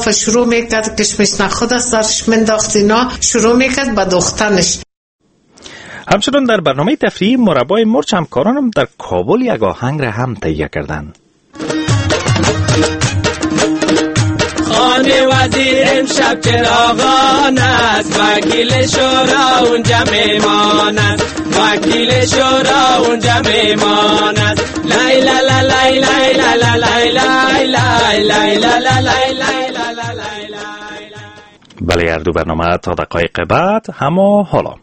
لیاف شروع میکرد، کشمش نخود از سرش منداخت، اینا شروع میکرد به دوختنش. همچنان در برنامه تفریحی مربای مرچ همکارانم در کابل یک آهنگ را هم تهیه کردند. خانه وزیر امشب چراغان است، وکیل شورا اونجا میمان است، وکیل شورا اونجا میمان است. لای لا لا لای لای لا لا لای لای لای لای لا لا لای لای لا لا لای لای. بله، هر دو برنامه تا دقایق بعد. اما حالا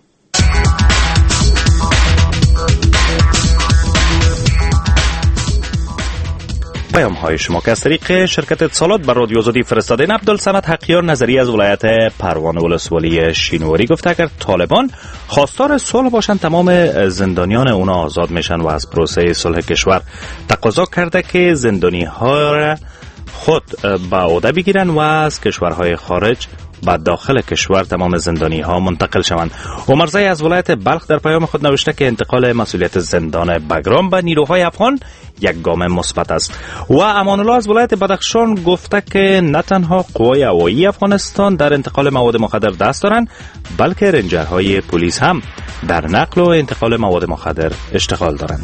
پیام های شما که از طریق شرکت اتصالات بر رادیو آزادی فرستادین. عبدالصمد حقیار نظری از ولایت پروان ولسوالی شینواری گفته اگر طالبان خواستار صلح باشند تمام زندانیان اونا آزاد میشن و از پروسه صلح کشور تقاضا کرده که زندانی ها را خود به عهده بگیرن و از کشورهای خارج به داخل کشور تمام زندانی ها منتقل شوند. عمرزی از ولایت بلخ در پیام خود نوشته که انتقال مسئولیت زندان بگرام به نیروهای افغان یک گام مثبت است. و امان الله از ولایت بدخشان گفته که نه تنها قوای هوایی افغانستان در انتقال مواد مخدر دست دارند، بلکه رنجرهای پلیس هم در نقل و انتقال مواد مخدر اشتغال دارند.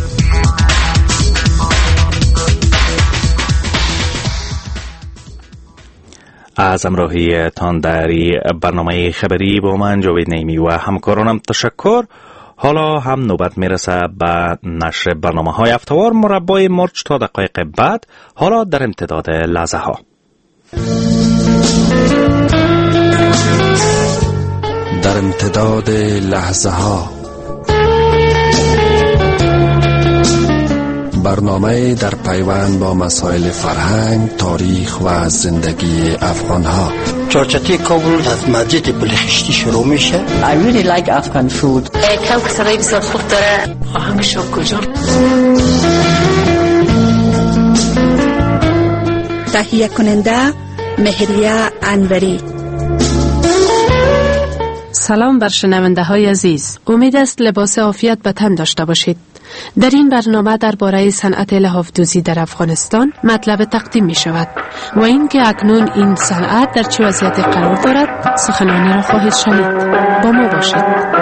از همراهی تان در برنامه خبری با من جاوید نعیمی و همکارانم تشکر. حالا هم نوبت میرسه به نشر برنامه های هفته‌وار مربای مرچ تا دقایق بعد. حالا در امتداد لحظه ها. در امتداد لحظه ها، برنامه در پیوند با مسائل فرهنگ، تاریخ و زندگی افغان‌ها. چارچتی کابل از مسجد بلخشتی شروع میشه. I really like Afghan food. کبک سرای بسیار خوب داره. آهنگش کجا؟ تهیه کننده مهریه انوری. سلام بر شنونده های عزیز. امید است لباس عافیت به تن داشته باشید. در این برنامه درباره صنعت لحاف‌دوزی در افغانستان مطلب تقدیم می شود و اینکه اکنون این صنعت در چه وضعیتی قرار دارد سخنانی را خواهید شنید. با ما باشید.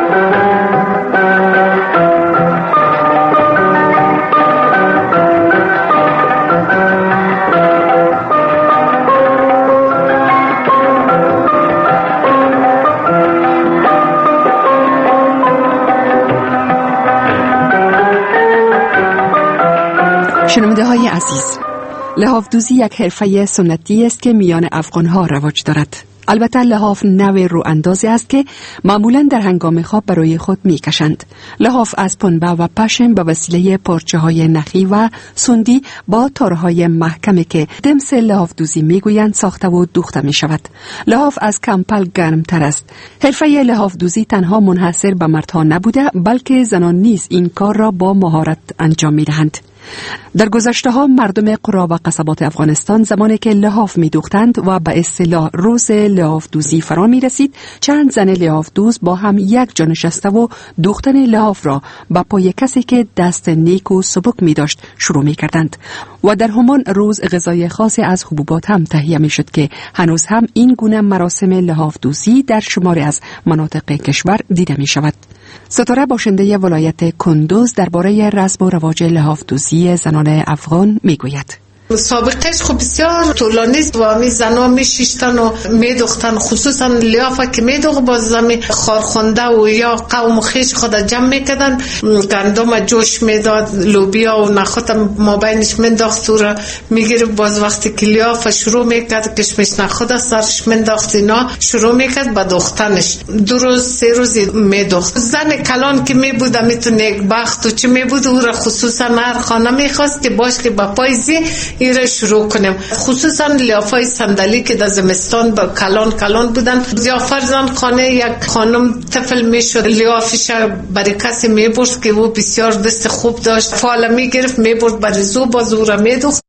شنونده های عزیز، لحاف‌دوزی یک حرفه سنتی است که میان افغان‌ها رواج دارد. البته لحاف نوع رو اندازی است که معمولاً در هنگام خواب برای خود میکشند. لحاف از پنبه و پشم به وسیله پارچه‌های نخی و سندی با تارهای محکمی که دمس لحاف‌دوزی میگویند ساخته و دوخته می شود. لحاف از کمپل گرمتر است. حرفه لحاف‌دوزی تنها منحصر به مردها نبوده، بلکه زنان نیز این کار را با مهارت انجام میدهند. در گذشته ها مردم قرا و قصبات افغانستان زمانی که لحاف می دوختند و به اصطلاح روز لحاف دوزی فرا می رسید، چند زن لحاف دوز با هم یک جا نشسته و دوختن لحاف را به پای کسی که دست نیک و سبک می داشت شروع می کردند و در همان روز غذای خاصی از حبوبات هم تهیه می شد که هنوز هم این گونه مراسم لحاف دوزی در شماری از مناطق کشور دیده می شود. ستاره باشنده ولایت کندوز درباره رسم و رواج لحاف‌دوزی زنان افغان میگوید. سابقهش خب بسیار طولانی است و همی زنها میشیشتن و میدوختن، خصوصا لیافه که میدوخ باز زمی خارخونده و یا قوم خیش خود جمع میکردن، گندم جوش میداد، لوبیا و نخود ما بینش منداخت و را میگیره. باز وقتی که لیافه شروع میکرد کشمش نخود سرش منداخت، اینا شروع میکرد به دوختنش. 2 روز 3 روز میدوخت. زن کلان که میبود میتونه نیک بخت و چه میبود او را خصوصا هر خانه میخواست که باش که با پایزی این را شروع کنیم. خصوصا لیافای صندلی که در زمستان با کلان بودن، یا فرزن خانه یک خانم طفل میشد لیافش برای کسی میبرد که او بسیار دست خوب داشت، فال میگرفت میبرد برای زو باز او را میدوخت.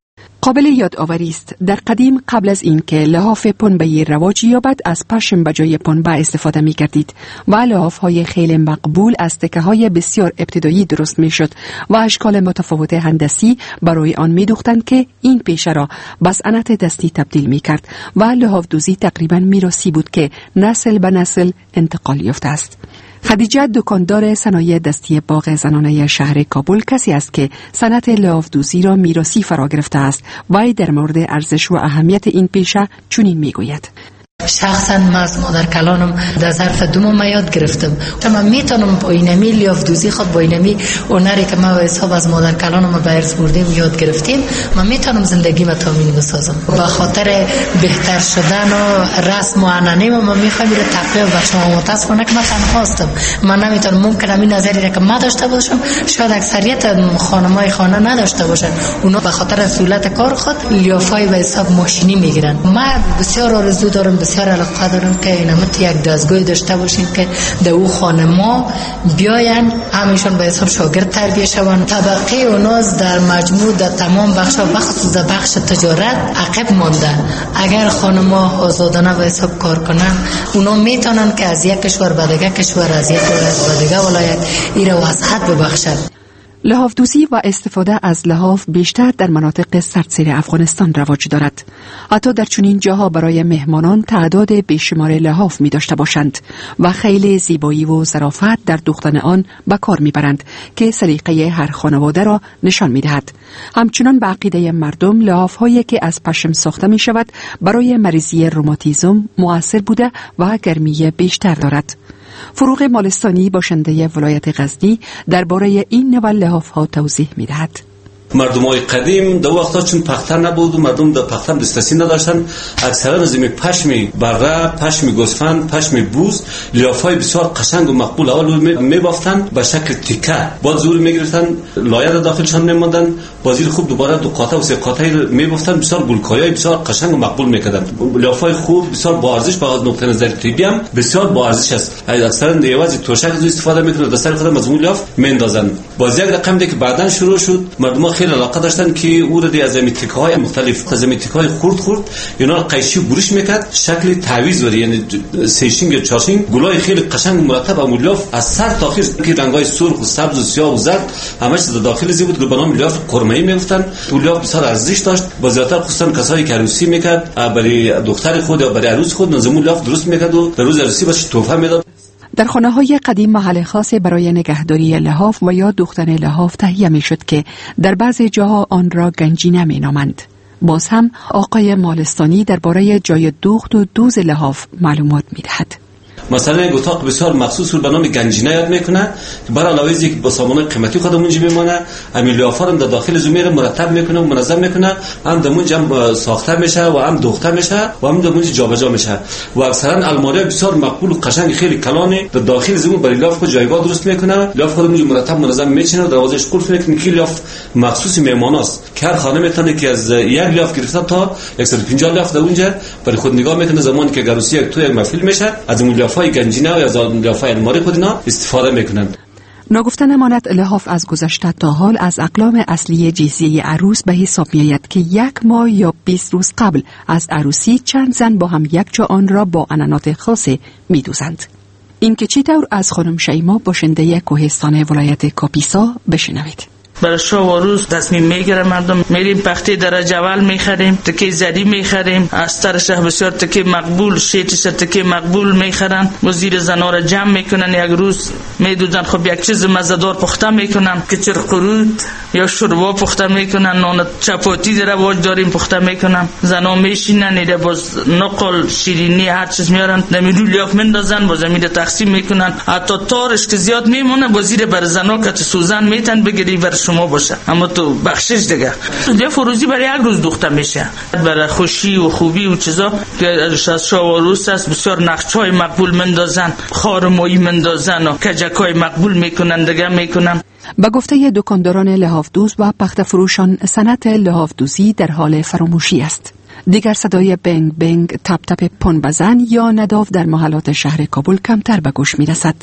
قابل یادآوری است در قدیم قبل از اینکه لحاف پنبه رواج یابد از پشم به جای پنبه استفاده می کردید و لحاف‌های خیلی مقبول از تکه‌های بسیار ابتدایی درست می شد و اشکال متفاوت هندسی برای آن می دوختند که این پیشه را به صنعت دستی تبدیل می کرد و لحاف دوزی تقریبا میراثی بود که نسل به نسل انتقال یافته است. خدیجه دکاندار صنایع دستی باغ زنانه شهر کابل کسی است که صنعت لحاف دوزی را میراثی فرا گرفته است و در مورد ارزش و اهمیت این پیشه چنین میگوید: شخصا من از مادر کلانم در ظرف 2 ماه یاد گرفتم. من میتونم با اینمی لیاف دوزی خود با اینمی هنری که ما و حساب از مادر کلانم به ارث بردیم و یاد گرفتیم، من میتونم زندگی ما تامین بسازم. به خاطر بهتر شدن و رسم و عنعنه من میخوام رو تقویت بچه‌ها. متاسفانه که من تنها هستم، من نمیتونم. ممکنه این نظری را که من داشته باشم شاید اکثریت خانمای خانه نداشته باشن. اونا به خاطر سهولت کار خود لیافای به حساب ماشینی میگیرن. من بسیار آرزو دارم، بسیار علاقه دارم که اینمت یک دستگاه داشته باشیم که در او خانما بیاین همیشون به حساب شاگرد تربیه شوند. طبقه اوناز در مجموع در تمام بخشا بخصوص در بخش تجارت عقب مانده. اگر خانما آزادانه به حساب کار کنن، اونا میتونن که از یک کشور به دیگه کشور، از یک ولایت به دیگه ولایت ایره وسعت ببخشند. لحاف دوزی و استفاده از لحاف بیشتر در مناطق سردسیر افغانستان رواج دارد. حتی در چنین جاها برای مهمانان تعداد بیشمار لحاف می داشته باشند و خیلی زیبایی و ظرافت در دوختن آن به کار می برند که سلیقه هر خانواده را نشان می دهد. همچنان به عقیده مردم لحاف هایی که از پشم ساخته می شود برای مریضی روماتیسم مؤثر بوده و گرمی بیشتر دارد. فروغ مالستانی باشنده ولایت غزنی درباره این نوع لحاف‌ها توضیح می‌دهد. مردمای قدیم در وقتا چون پختر نبود و مردم در پختر دسترسی نداشتن، اکثرا از این پشم بره، پشم گوسفند، پشم بوز لیافای بسیار قشنگ و مقبول اول می‌بافتن به شکل تیکه، بعد زور می‌گرفتن، لایه در داخلشان می‌ماندن، بازی خوب دوباره دو قاطع و سه قاطع می‌بافتن، بسیار گلکایای بسیار قشنگ و مقبول می‌کردن. لیافای خوب بسیار با ارزش با نقطه نظر طبی هم بسیار با ارزش است. اکثرا دیواز توشک استفاده می‌کنن، دستر خودم از اون لیاف می‌اندازن. بازی یک رقم دیگه بعداً شروع شد، مردم خیلی علاقه داشتن که او را از تیکه‌های مختلف، از تیکه‌های خرد اینا قیچی برش میکرد، شکل تعویض وری، یعنی سیشینگ یا چارشینگ، گلای خیلی قشنگ و مرتب و لیاف از سر تا آخر که رنگ‌های سرخ و سبز و سیاه و زرد همش در داخل زی بود که به نام لیاف قرمه‌ای میگفتن. تو لیاف بسیار ارزش داشت، بازیاتر خصوصا کسایی که عروسی میکرد برای دختر خود یا برای عروس خود نظم لیاف درست میکرد و در روز عروسی بهش تحفه میداد. در خانه‌های قدیم محل خاص برای نگهداری لحاف و یا دوختن لحاف تهیه می‌شد که در بعضی جاها آن را گنجینه می‌نامند. باز هم آقای مالستانی درباره جای دوخت و دوز لحاف معلومات می‌دهد. مثلا یک اتاق بسیار مخصوص رو به نام گنجینه یاد میکنه، بر علاوه از یک با سامان قیمتی خودم اونجا میمونه، همین لیافا رو در داخل زمیر مرتب میکنه و منظم میکنه، هم دمونجا هم ساخته میشه و هم دوخته میشه و هم دمونجا جابجا میشه و اکثرا الماری بسیار مقبول و قشنگ خیلی کلانی در داخل زمین برای لیاف خود جایگاه درست میکنه. لیاف خود اونجا مرتب منظم میچینه و دروازه‌اش قفل میکنه که لیاف مخصوص مهماناست که هر خانه میتونه که از یک لیاف گرفته تا 150 لیاف در اونجا برای خود نگاه میکنه. زمانی که عروسی یک تو یک محفل میشه از اون لیافای گنجینه و از لیافای الماری خود اینا استفاده میکنن. نگفته نماند لحاف از گذشته تا حال از اقلام اصلی جزیه عروس به حساب میآید که 1 ماه یا 20 روز قبل از عروسی چند زن با هم یک جا آن را با عنعنات خاصی میدوزند. این که چطور از خانم شیما باشنده کوهستان ولایت کاپیسا بشنوید. برای شو و روز تصمیم میگیره مردم، میریم پخته درجه اول میخریم، تکی زدی میخریم، استرش بسیار تکی مقبول، شیتش تکی مقبول میخرن و زیر زنا را جمع میکنن. یک روز میدوزن، خب یک چیز مزه‌دار پخته میکنن که چرقرود یا شوربا پخته میکنن، نان چپاتی در رواج داریم پخته میکنن. زنا میشینن ایده باز نقل شیرینی هر چیز میارن نمیدو لیاف مندازن، باز میده تقسیم میکنن. حتی تارش که زیاد میمونه با زیر بر زنا که سوزن میتن بگیری بر شما باشه، اما تو بخشش دیگه فروزی برای یک روز دوخته میشه برای خوشی و خوبی و چیزا که از شاوروس است. بسیار نقش‌های مقبول مندازن، خارمایی مندازن و کجکای مقبول میکنن دیگه میکنن. با گفته دکانداران لحاف دوز و پخت فروشان، صنعت لحاف دوزی در حال فراموشی است. دیگر صدای بنگ بنگ، تپ تپ پنبه زن یا نداف در محلات شهر کابل کمتر به گوش میرسد.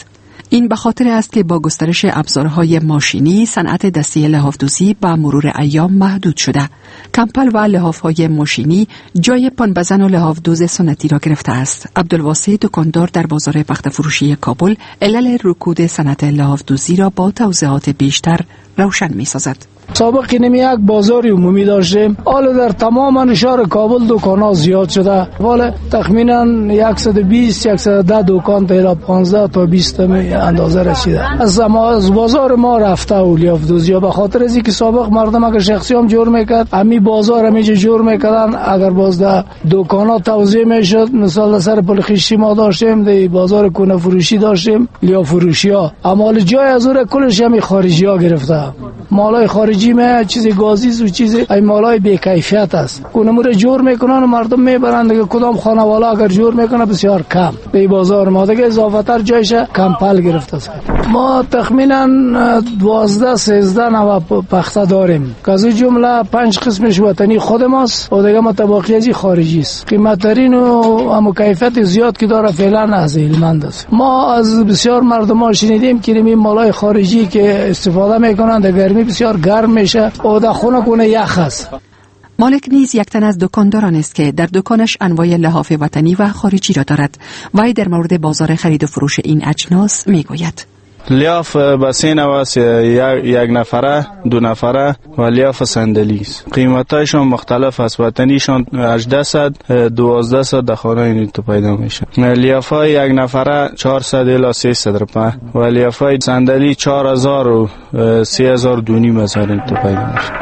این به خاطر است که با گسترش ابزارهای ماشینی صنعت دستی لحاف‌دوزی با مرور ایام محدود شده. کمپل و لحاف‌های ماشینی جای پنبزن و لحاف‌دوز سنتی را گرفته است. عبدالواسع دکاندار در بازار بخت فروشی کابل علل رکود صنعت لحاف‌دوزی را با توضیحات بیشتر روشن می‌سازد. سابق اینمی یک بازار عمومی داشتیم، حالا در تمام شهر کابل دکان‌ها زیاد شده، ولی تخمینا 120-110 دکان تا 15 تا 20 اندازه رسیده. از بازار ما رفته لحاف‌دوزی به خاطر از اینکه سابق مردم اگر شخصی هم جور میکرد امی بازار همیشه جور میکردن، اگر باز در دکان‌ها توزیع میشد، مثلا سر پل خیشتی ما داشتیم، در بازار کونه فروشی داشتیم لحاف فروشی‌ها، اما جای از اون کلش همی خارجی‌ها گرفته. مالای خارجی میں چیزی گازیز و چیزی ای مالای بی کیفیت است. اونمو جور میکنن و مردم میبرن دیگه. کدام خانواده اگر جور میکنه بسیار کم. به بازار ما دیگه اضافه تر جایش کمپل گرفته است. ما تخمینا 12-13 نوع پخته داریم که از جمله 5 قسمش وطنی خود ماست و دیگه متباقی خارجی است. قیمت ترین و هم کیفیت زیاد که داره فعلا از هلمند است. ما از بسیار مردم شنیدیم که این مالای خارجی که استفاده میکنن در گرمی بسیار گرم میشه و در خونه کنه یخ است. مالک نیز یک تن از دکانداران است که در دکانش انواع لحاف وطنی و خارجی را دارد. وی در مورد بازار خرید و فروش این اجناس میگوید: لیاف بسین است، یک نفره، 2 نفره و لیاف صندلی است. قیمتایشان مختلف است. وطنیشان 1800 1200 در خانه این تو پیدا میشه. لیافای یک نفره 400 الی 300 روپیه و لیافای صندلی 4000 و 3200 مثلا تو پیدا میشه.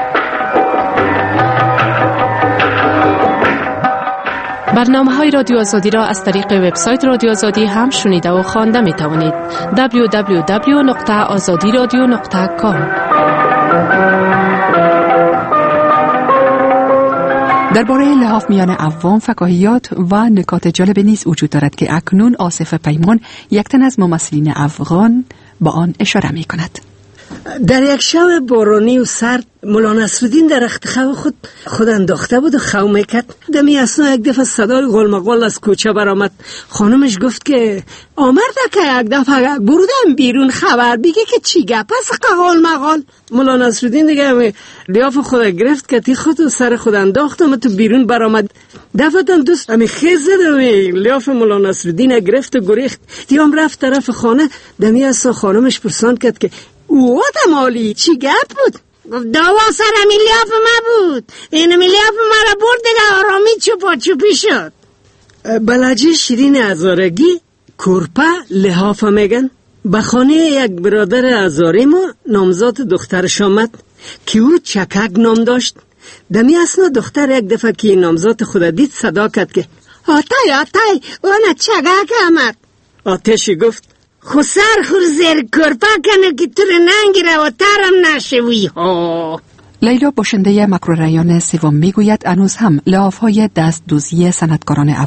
برنامه‌های رادیو آزادی را از طریق وبسایت رادیو آزادی هم شنیده و خوانده می توانید. www.azadiradio.com. درباره لحاف میان عوام، فکاهیات و نکات جالب نیز وجود دارد که اکنون آصف پیمان، یک تن از ممثلین افغان، با آن اشاره می کند. در یک شب بارانی و سرد مولا نصرالدین در رخت خواب خود انداخته بود و خو میکرد. دمی اثنا یک دفعه صدای غلمغال از کوچه برآمد. خانمش گفت که آمرده که یک دفعه بردم بیرون خبر بگه که چی گپ است غلمغال. مولا نصرالدین دیگه لیاف خود گرفت که تی خود و سر خود انداخت و تو بیرون برآمد. دفعه دوست امی خیز زد لیاف مولا نصرالدین گرفت و گریخت. دیام رفت طرف خانه. دمی اثنا خانمش پرسان کرد که او مالی چی گپ بود؟ گفت دوا سر لیاف ما بود، این لیاف ما را برد دیگه آرامی چوپا چوپی شد. بلجه شیرین هزارگی کرپه لحاف میگن. به خانه یک برادر هزاری ما نامزاد دخترش آمد که او چکک نام داشت. دمی اثنا دختر یک دفعه که نامزاد خود دید صدا کرد که آتای اون چکک آمد. آتشی گفت خو سر خور زیر کرپا کنه که تو رو ننگیره و ترم نشوی ها. لیلا باشنده مکروریان سوم میگوید هنوز هم لحاف‌های دست دوزی صنعتکاران